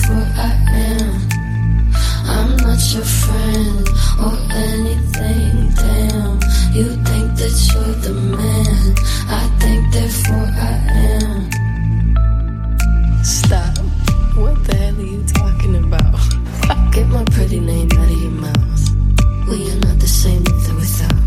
therefore I am. I'm not your friend or anything, damn. You think that you're the man, I think therefore I am. Stop. What the hell are you talking about? Get my pretty name out of your mouth. We are not the same with or without.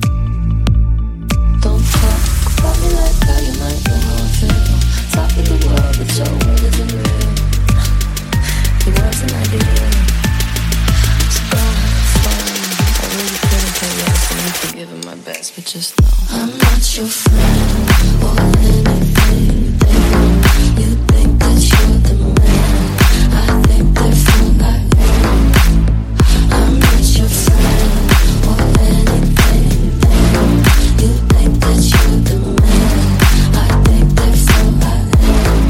Don't talk about me like how you might know how I feel. Top of the world, but your word isn't real. It wasn't ideal. So go have fun. I really couldn't care less, and you can give it my best, but just know I'm not your friend or anything. Damn, you think that you're the man. I think therefore I am. I'm not your friend or anything. Damn, you think that you're the man. I think therefore I am.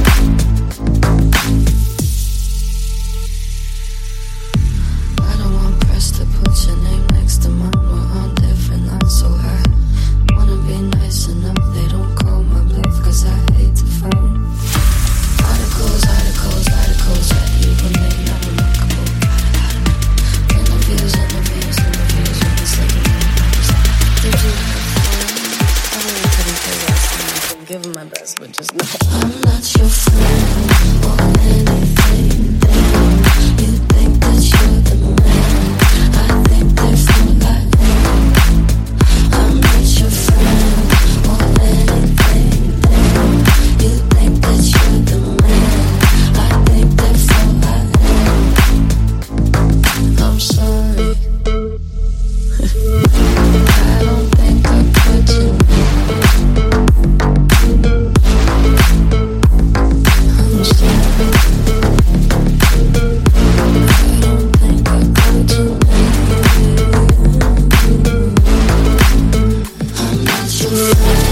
I don't want press to put your name next to mine. We're on different lines, so I wanna be nice enough. They don't call my bluff, cause I hate to fight. Articles, that you can make not remarkable. Interviews, when it's like did you have fun? I really couldn't care less, and I can give them my best, but just know I'm not your friend or anything. Damn, you think that you're the man. I think therefore I am. I'm not your friend or anything. Damn, you think that you're the man. I think therefore I am. I'm sorry. I don't think I put you. I'm sorry. I don't think I put you. I'm not your friend.